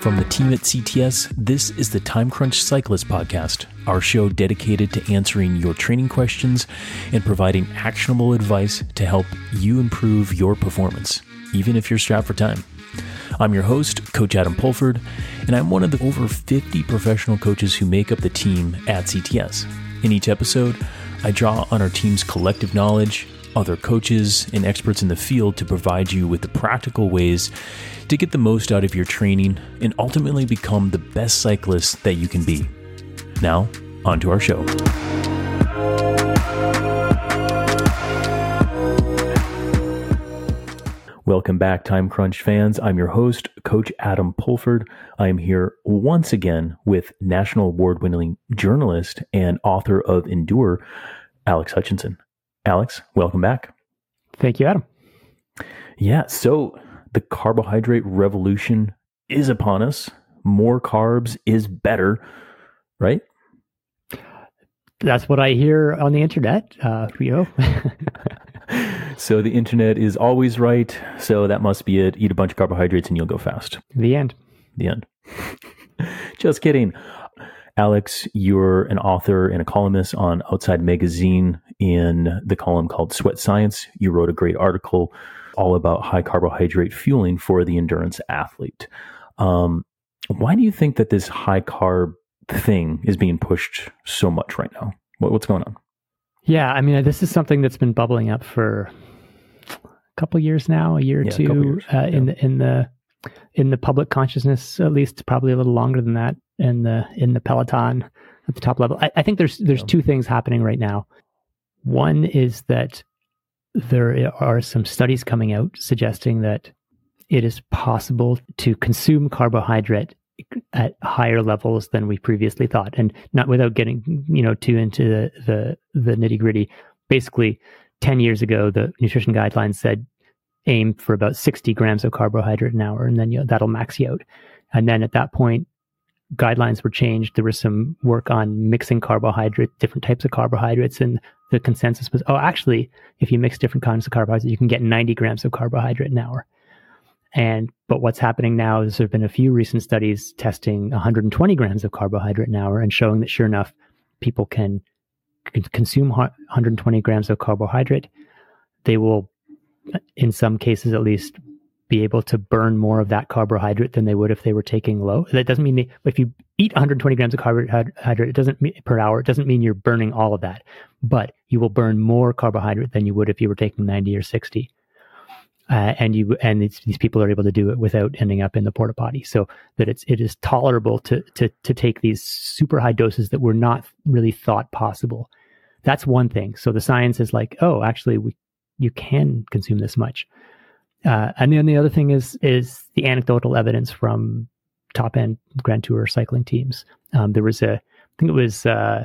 From the team at CTS, this is the Time Crunch Cyclist Podcast, our show dedicated to answering your training questions and providing actionable advice to help you improve your performance, even if you're strapped for time. I'm your host, Coach Adam Pulford, and I'm one of the over 50 professional coaches who make up the team at CTS. In each episode, I draw on our team's collective knowledge, other coaches, and experts in the field to provide you with the practical ways to get the most out of your training and ultimately become the best cyclist that you can be. Now, on to our show. Welcome back, Time Crunch fans. I'm your host, Coach Adam Pulford. I am here once again with national award-winning journalist and author of Endure, Alex Hutchinson. Alex, welcome back. Thank you, Adam. Yeah, so the carbohydrate revolution is upon us. More carbs is better, right? That's what I hear on the internet, So the internet is always right. So that must be it. Eat a bunch of carbohydrates and you'll go fast. The end. The end. Just kidding. Alex, you're an author and a columnist on Outside Magazine in the column called Sweat Science. You wrote a great article all about high carbohydrate fueling for the endurance athlete. Why do you think that this high carb thing is being pushed so much right now? What's going on? Yeah, I mean, this is something that's been bubbling up for a couple years now, a year or two, in the public consciousness, at least probably a little longer than that, in the peloton at the top level. I think there's two things happening right now. One is that there are some studies coming out suggesting that it is possible to consume carbohydrate at higher levels than we previously thought, and not without getting too into the nitty gritty. Basically, 10 years ago, the nutrition guidelines said aim for about 60 grams of carbohydrate an hour, and then that'll max you out. And then at that point, guidelines were changed. There was some work on mixing different types of carbohydrates, and the consensus was, actually, if you mix different kinds of carbohydrates, you can get 90 grams of carbohydrate an hour. But what's happening now is there have been a few recent studies testing 120 grams of carbohydrate an hour and showing that sure enough, people can consume 120 grams of carbohydrate. They will, in some cases at least, be able to burn more of that carbohydrate than they would if they were taking low. That doesn't mean if you eat 120 grams of carbohydrate, per hour, it doesn't mean you're burning all of that, but you will burn more carbohydrate than you would if you were taking 90 or 60. And these people are able to do it without ending up in the porta potty, so that it is tolerable to take these super high doses that were not really thought possible. That's one thing. So the science is like, actually, you can consume this much. And then the other thing is the anecdotal evidence from top end Grand Tour cycling teams. There was it was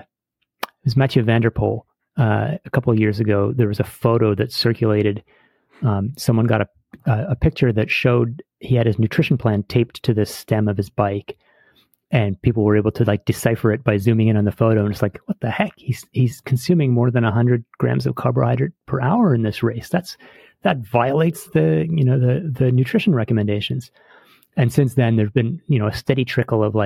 Mathieu van der Poel a couple of years ago. There was a photo that circulated. Someone got a picture that showed he had his nutrition plan taped to the stem of his bike, and people were able to decipher it by zooming in on the photo. And it's like, what the heck? He's consuming more than 100 grams of carbohydrate per hour in this race. That violates the nutrition recommendations. And since then, there's been a steady trickle of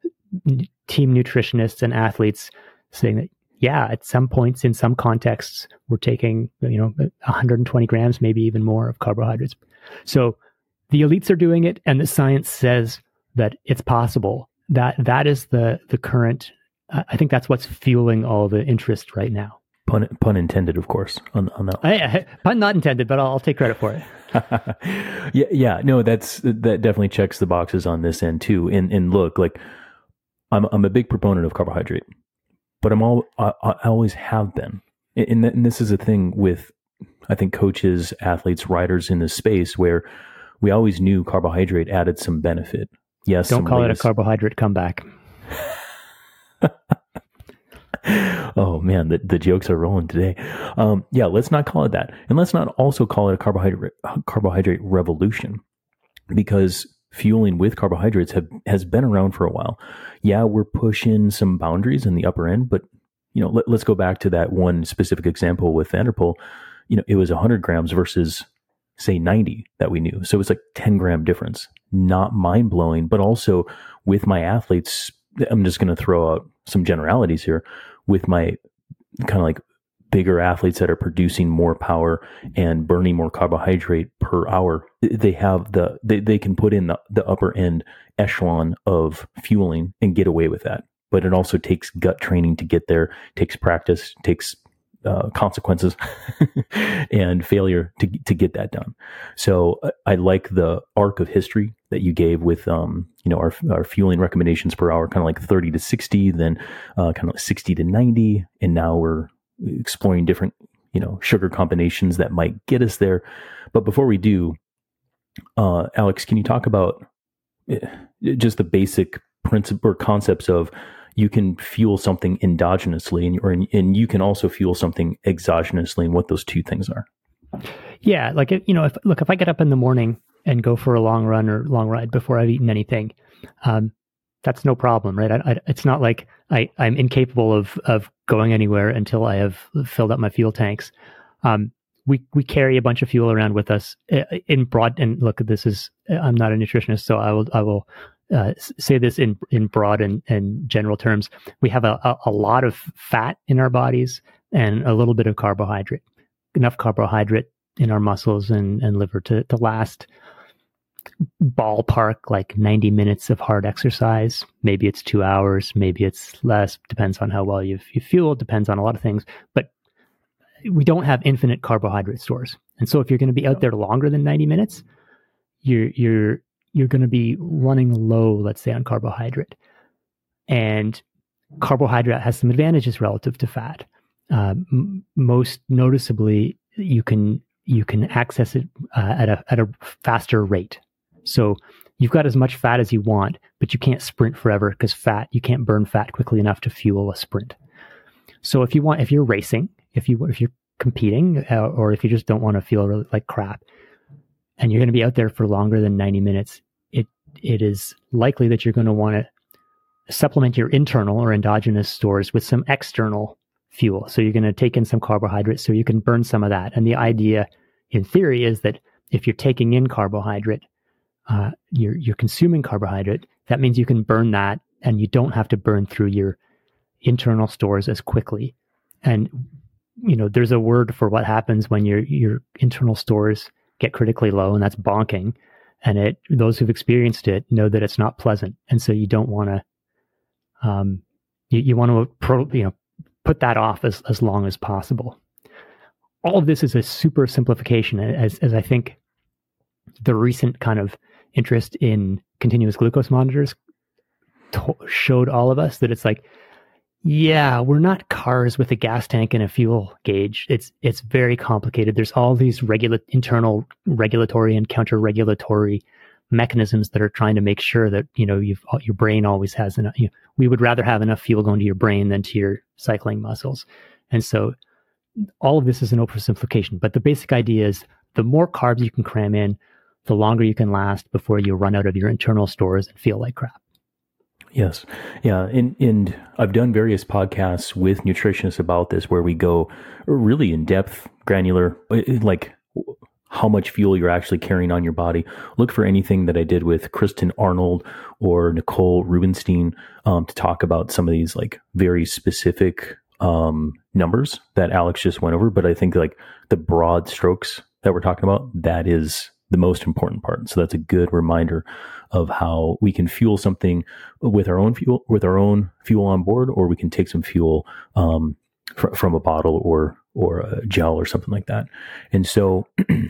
team nutritionists and athletes saying that, yeah, at some points in some contexts, we're taking 120 grams, maybe even more of carbohydrates. So the elites are doing it, and the science says that it's possible. That is the current. I think that's what's fueling all the interest right now. Pun intended, of course, on that. Pun not intended, but I'll take credit for it. Yeah. No, that definitely checks the boxes on this end too. And look, I'm a big proponent of carbohydrate, but I always have been. And this is a thing with, I think, coaches, athletes, riders in this space where we always knew carbohydrate added some benefit. Yes. Don't call it a carbohydrate comeback. Oh man, the jokes are rolling today. Let's not call it that. And let's not also call it a carbohydrate revolution, because fueling with carbohydrates has been around for a while. Yeah, we're pushing some boundaries in the upper end, but let's go back to that one specific example with Van der Poel. It was 100 grams versus say 90 that we knew. So it was like 10 gram difference. Not mind blowing, but also with my athletes, I'm just going to throw out some generalities here with my kind of like bigger athletes that are producing more power and burning more carbohydrate per hour. They have they can put in the upper end echelon of fueling and get away with that. But it also takes gut training to get there, takes practice, takes consequences and failure to get that done. So I like the arc of history that you gave with, our fueling recommendations per hour, kind of like 30 to 60, then kind of like 60 to 90. And now we're exploring different, sugar combinations that might get us there. But before we do, Alex, can you talk about just the basic principle or concepts of you can fuel something endogenously and you can also fuel something exogenously, and what those two things are? Yeah. Like, if I get up in the morning and go for a long run or long ride before I've eaten anything, that's no problem, right? It's not like I'm incapable of going anywhere until I have filled up my fuel tanks. We carry a bunch of fuel around with us in broad, and look, I'm not a nutritionist, so I will say this in broad and general terms. We have a lot of fat in our bodies and a little bit of carbohydrate, enough carbohydrate in our muscles and liver to last ballpark like 90 minutes of hard exercise. Maybe it's 2 hours, maybe it's less, depends on how well you fuel, depends on a lot of things, but we don't have infinite carbohydrate stores. And so if you're going to be out there longer than 90 minutes, you're going to be running low, let's say, on carbohydrate. And carbohydrate has some advantages relative to fat. Most noticeably, you can access it at a faster rate. So you've got as much fat as you want, but you can't sprint forever because you can't burn fat quickly enough to fuel a sprint. So if you're racing, if you're competing, or if you just don't want to feel really like crap, and you're going to be out there for longer than 90 minutes, it is likely that you're going to want to supplement your internal or endogenous stores with some external fuel. So you're going to take in some carbohydrates so you can burn some of that. And the idea in theory is that if you're taking in carbohydrate, you're consuming carbohydrate, that means you can burn that and you don't have to burn through your internal stores as quickly. And, there's a word for what happens when your internal stores get critically low, and that's bonking. And those who've experienced it know that it's not pleasant. And so you don't want to, you want to, put that off as long as possible. All of this is a super simplification, as I think the recent kind of interest in continuous glucose monitors showed all of us that it's like, yeah, we're not cars with a gas tank and a fuel gauge. It's very complicated. There's all these internal regulatory and counter-regulatory mechanisms that are trying to make sure that your brain always has enough. We would rather have enough fuel going to your brain than to your cycling muscles, and so all of this is an oversimplification. But the basic idea is the more carbs you can cram in, the longer you can last before you run out of your internal stores and feel like crap. Yes. Yeah. And I've done various podcasts with nutritionists about this where we go really in depth, granular, like how much fuel you're actually carrying on your body. Look for anything that I did with Kristen Arnold or Nicole Rubenstein to talk about some of these like very specific numbers that Alex just went over. But I think like the broad strokes that we're talking about, that is the most important part. So that's a good reminder of how we can fuel something with our own fuel on board, or we can take some fuel from a bottle or a gel or something like that. And so,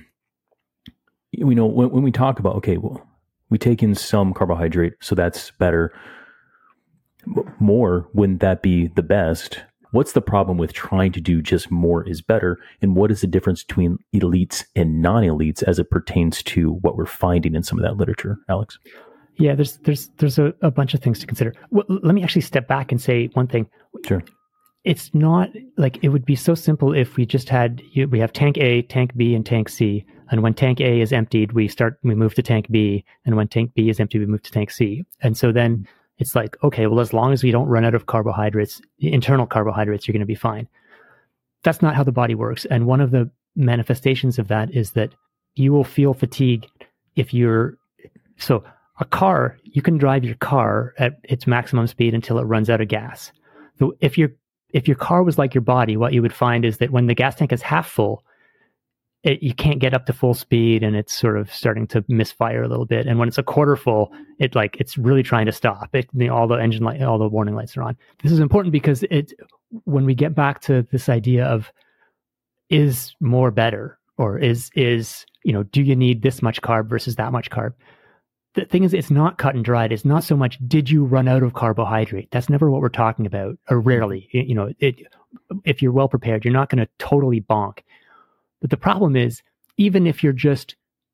when we talk about, okay, well, we take in some carbohydrate, so that's better. More, wouldn't that be the best? What's the problem with trying to do just more is better? And what is the difference between elites and non-elites as it pertains to what we're finding in some of that literature, Alex? Yeah, there's a bunch of things to consider. Well, let me actually step back and say one thing. Sure. It's not like it would be so simple if we just we have tank A, tank B, and tank C. And when tank A is emptied, we move to tank B. And when tank B is empty, we move to tank C. And so then it's like, okay, well, as long as we don't run out of carbohydrates, internal carbohydrates, you're going to be fine. That's not how the body works. And one of the manifestations of that is that you will feel fatigue so a car, you can drive your car at its maximum speed until it runs out of gas. So if your car was like your body, what you would find is that when the gas tank is half full, you can't get up to full speed, and it's sort of starting to misfire a little bit. And when it's a quarter full, it's really trying to stop. All the warning lights are on. This is important because when we get back to this idea of is more better, or is do you need this much carb versus that much carb? The thing is, it's not cut and dried. It's not so much, did you run out of carbohydrate? That's never what we're talking about, or rarely. If you're well prepared, you're not going to totally bonk. But the problem is, even if you're just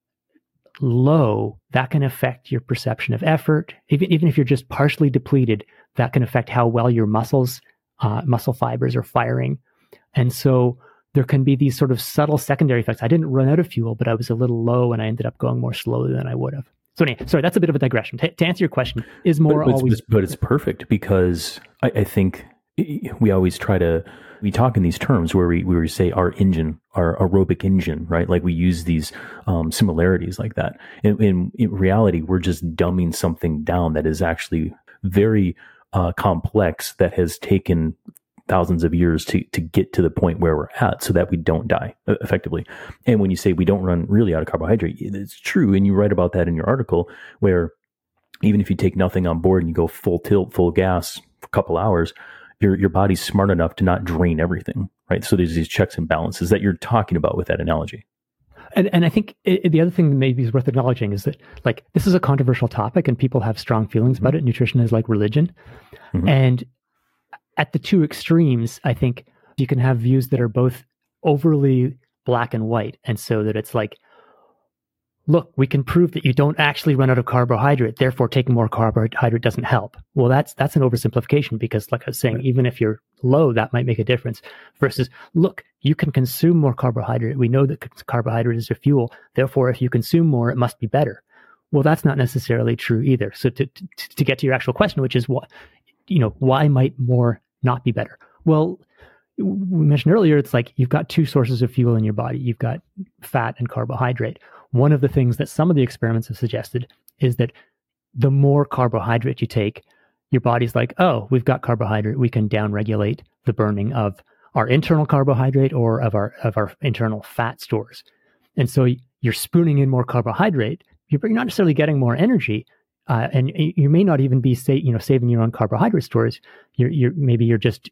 low, that can affect your perception of effort. Even if you're just partially depleted, that can affect how well your muscle fibers are firing. And so there can be these sort of subtle secondary effects. I didn't run out of fuel, but I was a little low, and I ended up going more slowly than I would have. So anyway, sorry, that's a bit of a digression. To answer your question, is more always... But it's perfect, because I think we always we talk in these terms where we say our engine, our aerobic engine, right? Like we use these similarities like that. In reality, we're just dumbing something down that is actually very complex, that has taken thousands of years to get to the point where we're at, so that we don't die effectively. And when you say we don't run really out of carbohydrate, it's true. And you write about that in your article, where even if you take nothing on board and you go full tilt, full gas for a couple hours, your body's smart enough to not drain everything, right? So there's these checks and balances that you're talking about with that analogy. And I think the other thing that maybe is worth acknowledging is that, like, this is a controversial topic and people have strong feelings about it. Nutrition is like religion. Mm-hmm. And at the two extremes, I think you can have views that are both overly black and white. And so that it's like, look, we can prove that you don't actually run out of carbohydrate, therefore taking more carbohydrate doesn't help. Well, that's an oversimplification, because like I was saying, even if you're low, that might make a difference. Versus, look, you can consume more carbohydrate. We know that carbohydrate is a fuel. Therefore, if you consume more, it must be better. Well, that's not necessarily true either. So to get to your actual question, which is why might more not be better? Well, we mentioned earlier, it's like you've got two sources of fuel in your body. You've got fat and carbohydrate. One of the things that some of the experiments have suggested is that the more carbohydrate you take, your body's like, oh, we've got carbohydrate. We can downregulate the burning of our internal carbohydrate or of our internal fat stores. And so you're spooning in more carbohydrate. You're not necessarily getting more energy. And you may not even be saving your own carbohydrate stores. You're just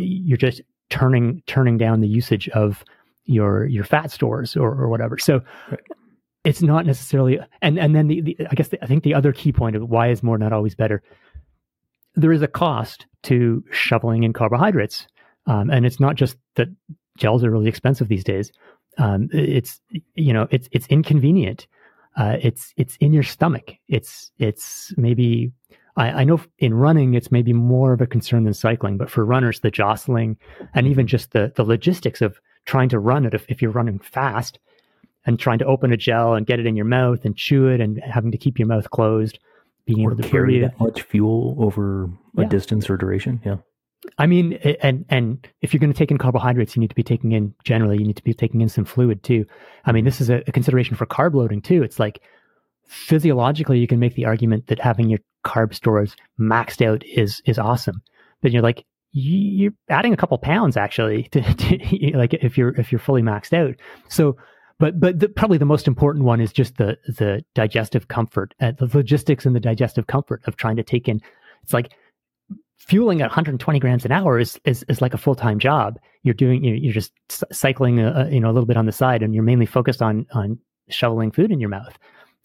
turning down the usage of your fat stores or whatever. So right. It's not necessarily, and then I think the other key point of why is more not always better. There is a cost to shoveling in carbohydrates, and it's not just that gels are really expensive these days. It's inconvenient. It's in your stomach. It's maybe, I know in running, it's maybe more of a concern than cycling, but for runners, the jostling and even just the logistics of trying to run it, if you're running fast and trying to open a gel and get it in your mouth and chew it and having to keep your mouth closed, being able to carry that much fuel over a distance or duration. Yeah. I mean, and if you're going to take in carbohydrates, you need to be taking in some fluid too. I mean, this is a consideration for carb loading too. It's like physiologically, you can make the argument that having your carb stores maxed out is awesome. But you're like, you're adding a couple pounds actually to like if you're fully maxed out. So, but probably the most important one is just the digestive comfort, the logistics and the digestive comfort of trying to take in. It's like, fueling at 120 grams an hour is like a full-time job. You're just cycling a little bit on the side, and you're mainly focused on shoveling food in your mouth.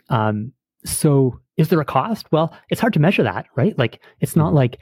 So is there a cost? Well, it's hard to measure that, right? Like, it's not like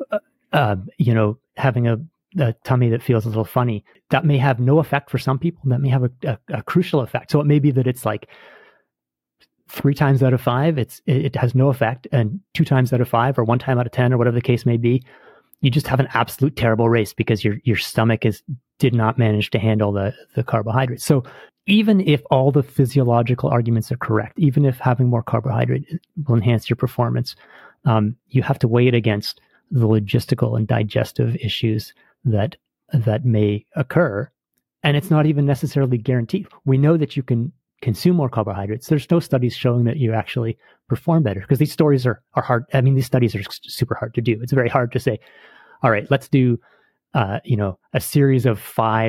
having a tummy that feels a little funny. That may have no effect for some people. That may have a crucial effect. So it may be that it's like 3 times out of 5, it has no effect, and 2 times out of 5, or 1 time out of 10, or whatever the case may be, you just have an absolute terrible race because your stomach did not manage to handle the carbohydrates. So even if all the physiological arguments are correct, even if having more carbohydrate will enhance your performance, you have to weigh it against the logistical and digestive issues that may occur, and it's not even necessarily guaranteed. We know that you can consume more carbohydrates, there's no studies showing that you actually perform better, because these stories are hard. I mean, these studies are super hard to do. It's very hard to say, all right, let's do, a series of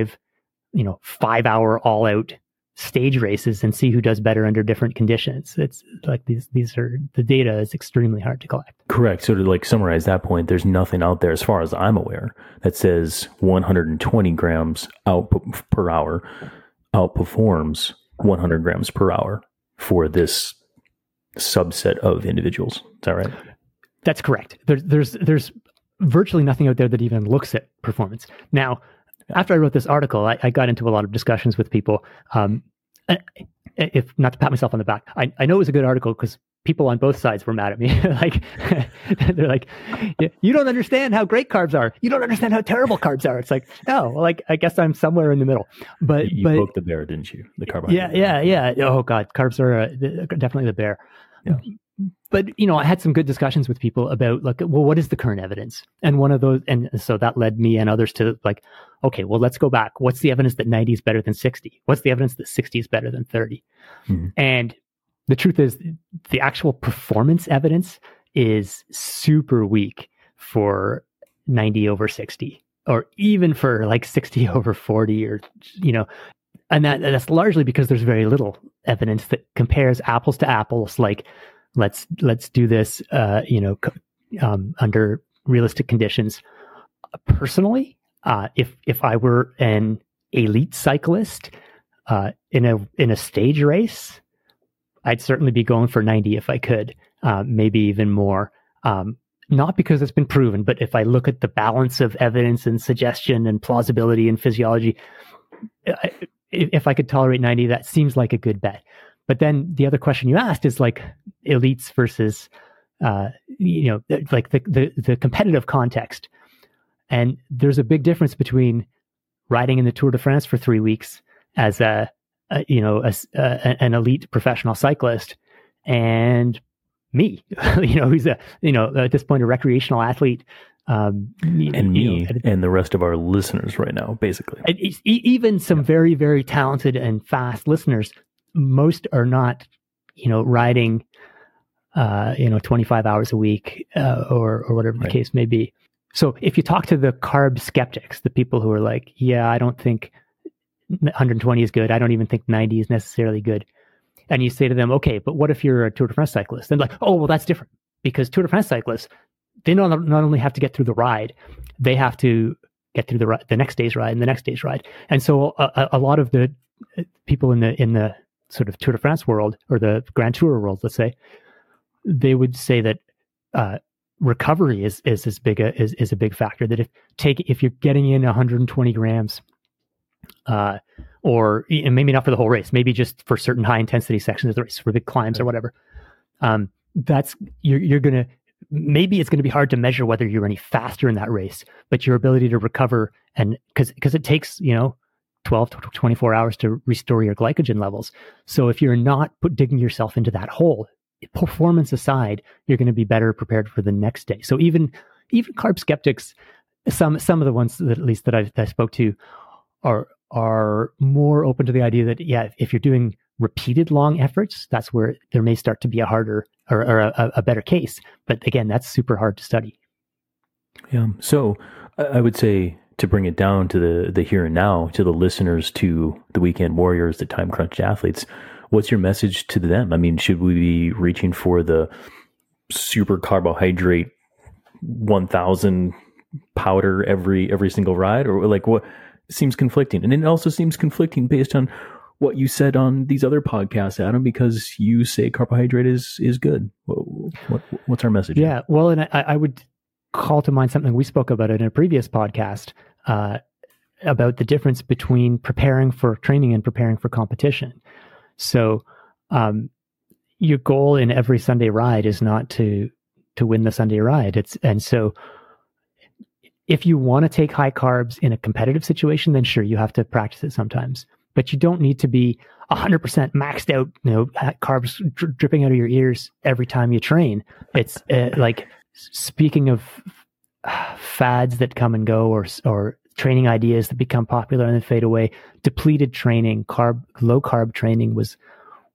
5-hour all out stage races and see who does better under different conditions. It's like these are, the data is extremely hard to collect. Correct. So to like summarize that point, there's nothing out there, as far as I'm aware, that says 120 grams per hour outperforms 100 grams per hour for this subset of individuals. Is that right? That's correct. There's virtually nothing out there that even looks at performance. Now, after I wrote this article, I got into a lot of discussions with people. If not to pat myself on the back, I know it was a good article because people on both sides were mad at me. Like, they're like, you don't understand how great carbs are. You don't understand how terrible carbs are. It's like, oh, well, like, I guess I'm somewhere in the middle. But you poked the bear, didn't you? The carbohydrate. Yeah. Oh God, carbs are definitely the bear. Yeah. But, I had some good discussions with people about, like, well, what is the current evidence? And one of those, and so that led me and others to like, okay, well, let's go back. What's the evidence that 90 is better than 60? What's the evidence that 60 is better than 30? Mm-hmm. And the truth is, the actual performance evidence is super weak for 90 over 60, or even for like 60 over 40, or, and that's largely because there's very little evidence that compares apples to apples. Like, let's do this, under realistic conditions. Personally, if I were an elite cyclist in a stage race, I'd certainly be going for 90 if I could, maybe even more. Not because it's been proven, but if I look at the balance of evidence and suggestion and plausibility and physiology, if I could tolerate 90, that seems like a good bet. But then the other question you asked is like elites versus, like the competitive context. And there's a big difference between riding in the Tour de France for 3 weeks as an elite professional cyclist, and me, who's at this point a recreational athlete. And the rest of our listeners right now, basically. Even some very, very talented and fast listeners, most are not, riding, 25 hours a week, or whatever the case may be. So if you talk to the carb skeptics, the people who are like, yeah, I don't think 120 is good. I don't even think 90 is necessarily good. And you say to them, okay, but what if you're a Tour de France cyclist? And like, oh, well, that's different, because Tour de France cyclists, they not only have to get through the ride, they have to get through the next day's ride and the next day's ride. And so a lot of the people in the sort of Tour de France world, or the Grand Tour world, let's say, they would say that recovery is a big factor. That if you're getting in 120 grams, or maybe not for the whole race, maybe just for certain high intensity sections of the race, for big climbs or whatever, that's you're gonna, maybe it's going to be hard to measure whether you're any faster in that race, but your ability to recover, and because it takes 12 to 24 hours to restore your glycogen levels. So if you're not digging yourself into that hole, performance aside, you're going to be better prepared for the next day. So even carb skeptics, some of the ones that at least that I spoke to are more open to the idea that, yeah, if you're doing repeated long efforts, that's where there may start to be a harder or a better case. But again, that's super hard to study. Yeah. So I would say, to bring it down to the here and now, to the listeners, to the weekend warriors, the time crunched athletes, what's your message to them? I mean, should we be reaching for the super carbohydrate 1,000 powder every single ride, or like what seems conflicting? And it also seems conflicting based on what you said on these other podcasts, Adam, because you say carbohydrate is good. What's our message? Yeah, well, and I would call to mind something we spoke about in a previous podcast, about the difference between preparing for training and preparing for competition. So your goal in every Sunday ride is not to win the Sunday ride. And so if you want to take high carbs in a competitive situation, then sure, you have to practice it sometimes. But you don't need to be 100% maxed out, carbs dripping out of your ears every time you train. It's like, speaking of fads that come and go, or training ideas that become popular and then fade away, depleted training, low carb training was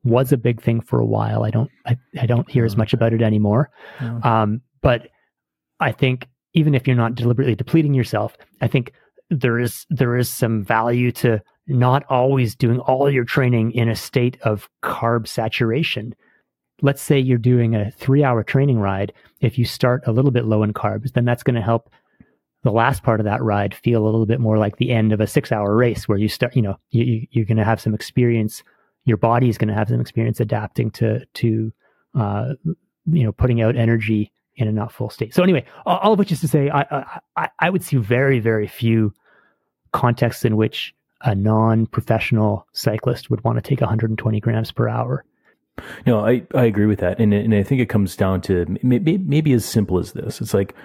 was a big thing for a while. I don't hear as much about it anymore. But I think even if you're not deliberately depleting yourself, I think there is some value to not always doing all your training in a state of carb saturation. Let's say you're doing a 3-hour training ride. If you start a little bit low in carbs, then that's going to help the last part of that ride feel a little bit more like the end of a 6-hour race, where you start, you're going to have some experience. Your body is going to have some experience adapting to putting out energy in a not full state. So anyway, all of which is to say, I would see very, very few contexts in which a non-professional cyclist would want to take 120 grams per hour. No, I agree with that. And I think it comes down to maybe as simple as this. It's like,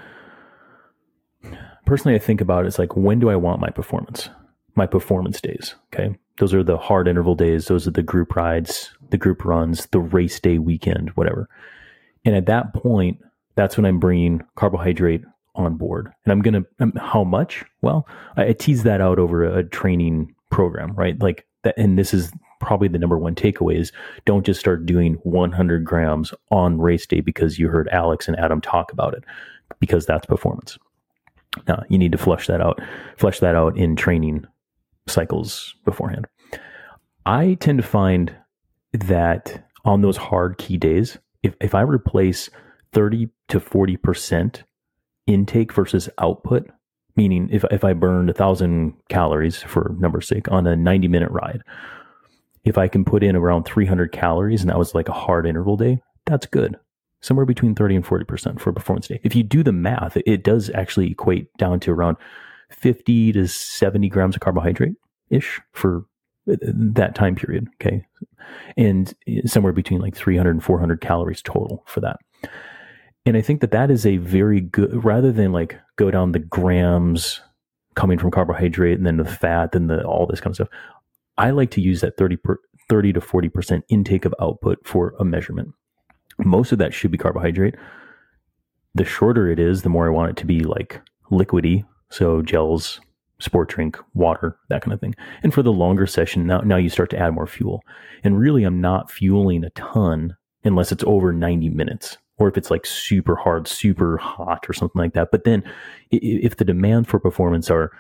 personally, I think about it, it's like, when do I want my performance days? Okay. Those are the hard interval days. Those are the group rides, the group runs, the race day weekend, whatever. And at that point, that's when I'm bringing carbohydrate on board. And how much? Well, I tease that out over a training program, right? Like that. And this is probably the number one takeaway is, don't just start doing 100 grams on race day because you heard Alex and Adam talk about it, because that's performance. Now you need to flesh that out in training cycles beforehand. I tend to find that on those hard key days, if I replace 30 to 40% intake versus output, meaning if I burned 1,000 calories for number's sake on a 90-minute ride, if I can put in around 300 calories and that was like a hard interval day, that's good. Somewhere between 30 and 40% for a performance day. If you do the math, it does actually equate down to around 50 to 70 grams of carbohydrate-ish for that time period, okay? And somewhere between like 300 and 400 calories total for that. And I think that is a very good, rather than like go down the grams coming from carbohydrate and then the fat and all this kind of stuff, I like to use that 30 to 40% intake of output for a measurement. Most of that should be carbohydrate. The shorter it is, the more I want it to be like liquidy. So gels, sport drink, water, that kind of thing. And for the longer session, now you start to add more fuel. And really, I'm not fueling a ton unless it's over 90 minutes. Or if it's like super hard, super hot or something like that. But then if the demand for performance are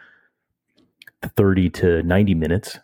30 to 90 minutes,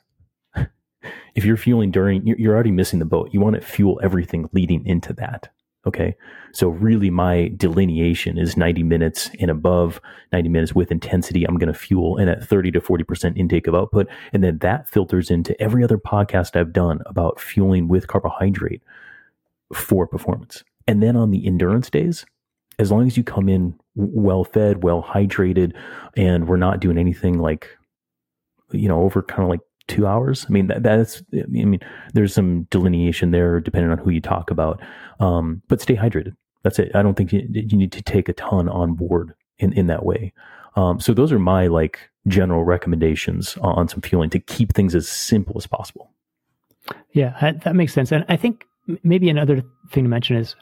if you're fueling you're already missing the boat. You want to fuel everything leading into that. Okay. So really my delineation is 90 minutes and above, 90 minutes with intensity. I'm going to fuel in at 30 to 40% intake of output. And then that filters into every other podcast I've done about fueling with carbohydrate for performance. And then on the endurance days, as long as you come in well fed, well hydrated, and we're not doing anything like, over kind of like 2 hours. I mean, there's some delineation there depending on who you talk about. But stay hydrated. That's it. I don't think you need to take a ton on board in that way. So those are my like general recommendations on some fueling to keep things as simple as possible. Yeah, that makes sense. And I think maybe another thing to mention is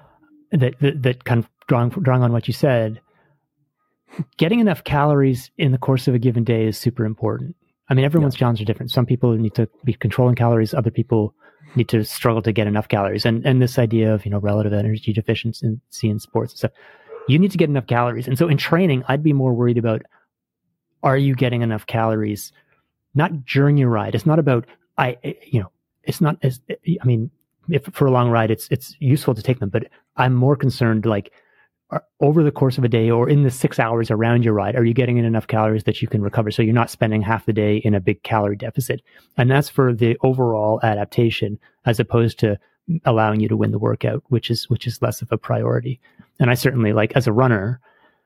that kind of drawing on what you said, getting enough calories in the course of a given day is super important. I mean, everyone's challenges are different. Some people need to be controlling calories. Other people need to struggle to get enough calories. And this idea of, relative energy deficiency in sports and stuff, you need to get enough calories. And so in training, I'd be more worried about, are you getting enough calories? Not during your ride. It's not about, it's not as, if for a long ride, it's useful to take them, but I'm more concerned like over the course of a day or in the 6 hours around your ride, are you getting in enough calories that you can recover? So you're not spending half the day in a big calorie deficit. And that's for the overall adaptation as opposed to allowing you to win the workout, which is less of a priority. And I certainly like as a runner,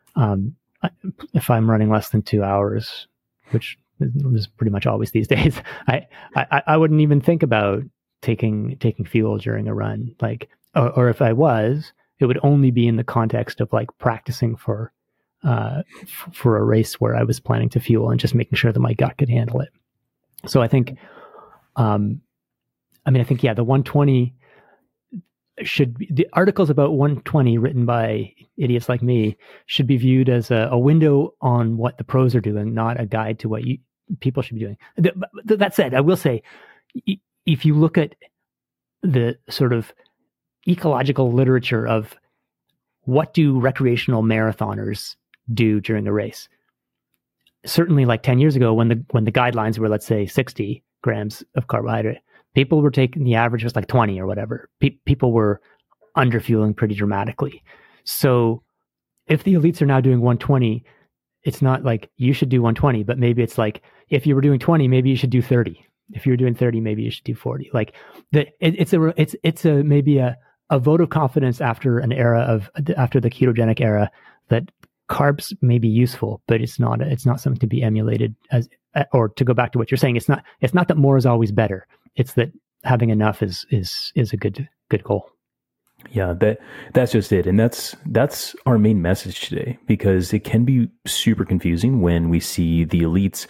if I'm running less than 2 hours, which is pretty much always these days, I wouldn't even think about taking fuel during a run. Like, or if I was, it would only be in the context of like practicing for a race where I was planning to fuel and just making sure that my gut could handle it. So I think, the 120 should be, the articles about 120 written by idiots like me should be viewed as a window on what the pros are doing, not a guide to what people should be doing. That said, I will say, if you look at the sort of ecological literature of what do recreational marathoners do during a race. Certainly like 10 years ago when the guidelines were, let's say, 60 grams of carbohydrate, people were taking, the average was like 20 or whatever. People were underfueling pretty dramatically. So if the elites are now doing 120, it's not like you should do 120, but maybe it's like, if you were doing 20, maybe you should do 30. If you were doing 30, maybe you should do 40. Like it's maybe a vote of confidence after after the ketogenic era that carbs may be useful, but it's not something to be emulated as, or to go back to what you're saying, it's not that more is always better. It's that having enough is a good goal. Yeah, that's just it. And that's our main message today, because it can be super confusing when we see the elites,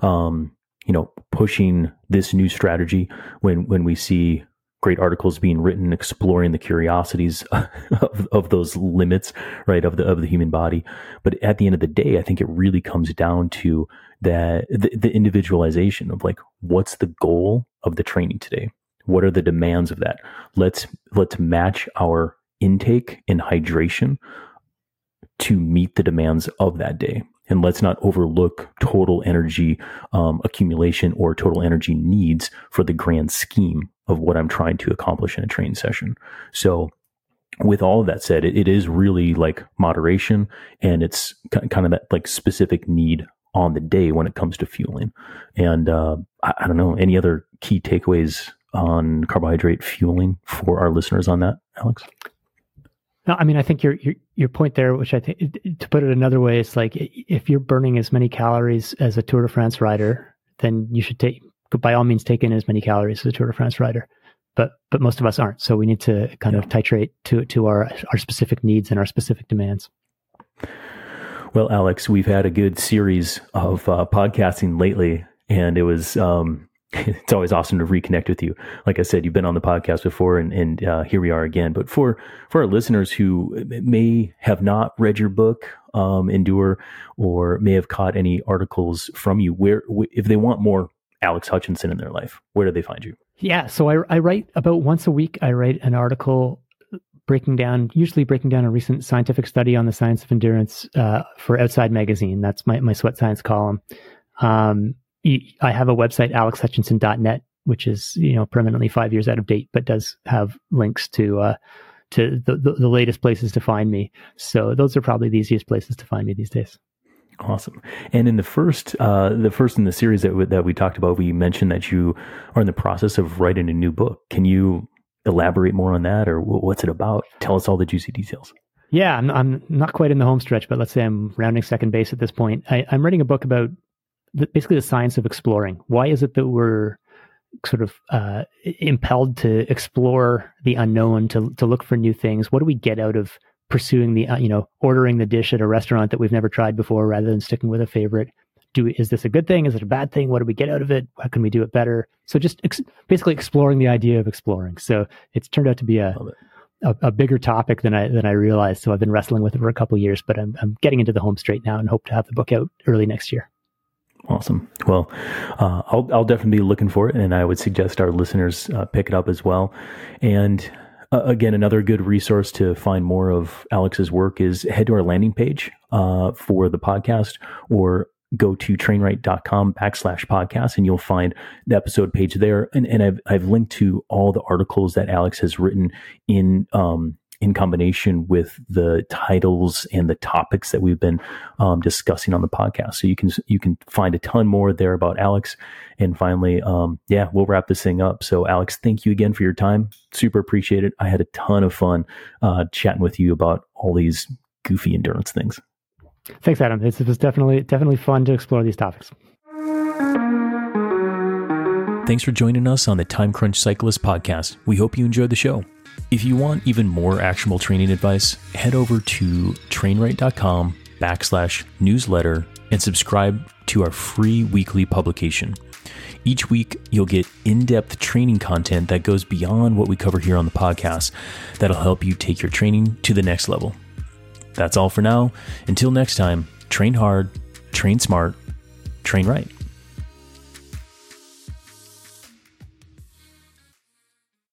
pushing this new strategy, when we see great articles being written exploring the curiosities of those limits, right, of the human body. But at the end of the day, I think it really comes down to the individualization of like, what's the goal of the training today? What are the demands of that? Let's match our intake and hydration to meet the demands of that day. And let's not overlook total energy accumulation or total energy needs for the grand scheme of what I'm trying to accomplish in a training session. So with all of that said, it is really like moderation, and it's kind of that like specific need on the day when it comes to fueling. And I don't know, any other key takeaways on carbohydrate fueling for our listeners on that, Alex? No, I mean, I think your point there, which I think, to put it another way, is like, if you're burning as many calories as a Tour de France rider, then you should by all means take in as many calories as a Tour de France rider. But most of us aren't. So we need to kind of titrate to our specific needs and our specific demands. Well, Alex, we've had a good series of podcasting lately, and it was it's always awesome to reconnect with you. Like I said, you've been on the podcast before, and here we are again. But for our listeners who may have not read your book, Endure, or may have caught any articles from you, if they want more Alex Hutchinson in their life, where do they find you? Yeah, so I write about once a week. I write an article usually breaking down a recent scientific study on the science of endurance for Outside Magazine. That's my Sweat Science column. I have a website, alexhutchinson.net, which is, permanently 5 years out of date, but does have links to the latest places to find me. So those are probably the easiest places to find me these days. Awesome. And in the first in the series that we talked about, we mentioned that you are in the process of writing a new book. Can you elaborate more on that, or what's it about? Tell us all the juicy details. Yeah, I'm not quite in the home stretch, but let's say I'm rounding second base at this point. I'm writing a book about basically the science of exploring. Why is it that we're sort of impelled to explore the unknown, to look for new things? What do we get out of pursuing the, ordering the dish at a restaurant that we've never tried before rather than sticking with a favorite? Is this a good thing? Is it a bad thing? What do we get out of it? How can we do it better? So just basically exploring the idea of exploring. So it's turned out to be a bigger topic than I realized. So I've been wrestling with it for a couple of years, but I'm getting into the home straight now and hope to have the book out early next year. Awesome. Well, I'll definitely be looking for it, and I would suggest our listeners pick it up as well. And again, another good resource to find more of Alex's work is head to our landing page for the podcast, or go to trainright.com/podcast, and you'll find the episode page there. And I've linked to all the articles that Alex has written in combination with the titles and the topics that we've been discussing on the podcast. So you can find a ton more there about Alex. And finally, we'll wrap this thing up. So Alex, thank you again for your time. Super appreciate it. I had a ton of fun chatting with you about all these goofy endurance things. Thanks, Adam. It was definitely fun to explore these topics. Thanks for joining us on the Time Crunch Cyclist podcast. We hope you enjoyed the show. If you want even more actionable training advice, head over to trainright.com/newsletter and subscribe to our free weekly publication. Each week, you'll get in-depth training content that goes beyond what we cover here on the podcast that'll help you take your training to the next level. That's all for now. Until next time, train hard, train smart, train right.